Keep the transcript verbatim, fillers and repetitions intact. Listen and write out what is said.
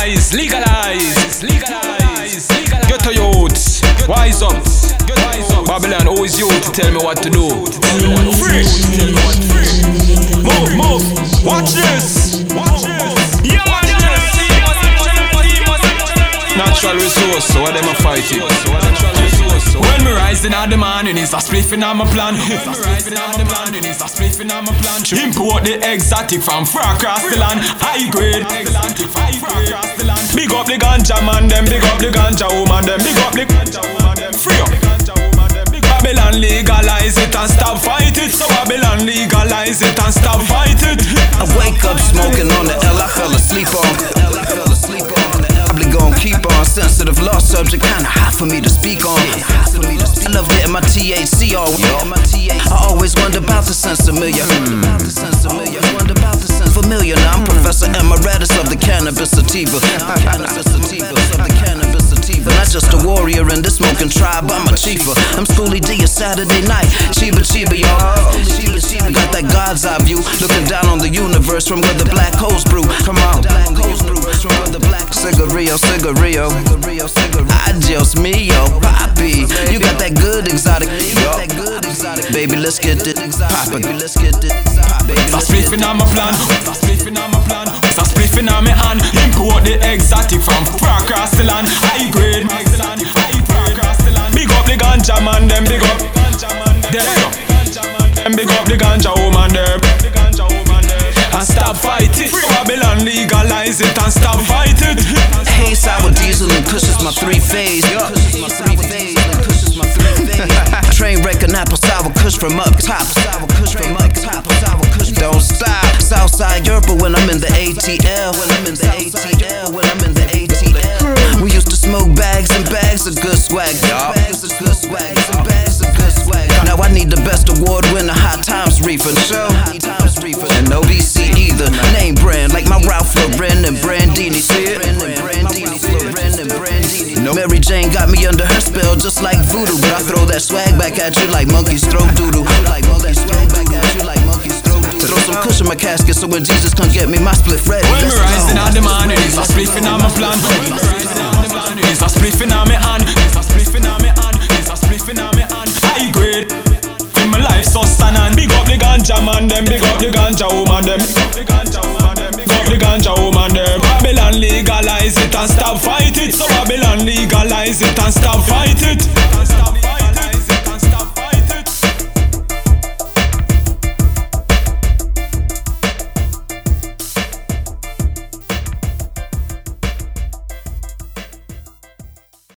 legalize, legalize, legalize, legalize. Get to youths, wise up. Babylon always you to tell me what to do. Free, move, move. Watch this. Yeah, man, natural resource, so what them a fighting? When me rising out the morning, it's a spliffing on my plan. When me rising out the morning, it's a spliffing on my plan. Import the exotic from far across the land. High grade, exotic from far across the land. Big up the ganja man, them big up the ganja woman, them big up the ganja woman, them free up. Babylon legalize it and stop fight it. So Babylon legalize it and stop fight it. I wake up smoking on the L I fell asleep on. Probably gon' keep on. Sensitive law subject, kinda hot for me to speak on. I love getting my T H C all. I always wonder about the sense familiar. Familiar now, I'm Professor Emeritus of the Cannabis Sativa. Not just a warrior in this smoking tribe, I'm a chiefer. I'm Schoolie D, a Saturday night. Chiba Chiba, y'all. Got that God's eye view, looking down on the universe from where the black holes brew. Come on. Cigarillo, cigarillo. Adios mio, papi. You got that good exotic. Baby, let's get it poppin'. That's spliffing on my plan. That's spliffing on my plan. That's spliffing on my hand. Import the exotic from far across the land. High grade, big up the ganja man, them big up. Them big up the ganja woman, them. And stop fight it. Babylon legalize it and stop fight it. Hey, sour diesel and Kush is my three phase. Train wreck and apple sour Kush from up top. Don't stop. Southside Europe when I'm in the A T L. When I'm in the A T L. When I'm in the A T L. We used to smoke bags and bags of good swag, y'all. Now I need the best award winner, Hot Times Reefer. Show. And no B C either. Name brand like my Ralph Lauren and Brandini. See it? No, Mary Jane got me under her spell just like voodoo. But I throw that swag back at you like monkeys throw doodoo. Like monkeys throw back at you like monkeys throw doodoo. Throw some cushion in my casket so when Jesus come get me, my split ready. When me rising out the morning, it's a spliffing on my plan. It's a spliffing on me hand. It's a spliffing on me hand. It's a spliffing on me hand. High grade. In my life sustenance. Big up the ganja man, them. Big up the ganja woman, them. Big up the ganja woman, them. Big up the ganja woman, them. Babylon legalize it and stop fight it. So Babylon legalize it and stop fight it.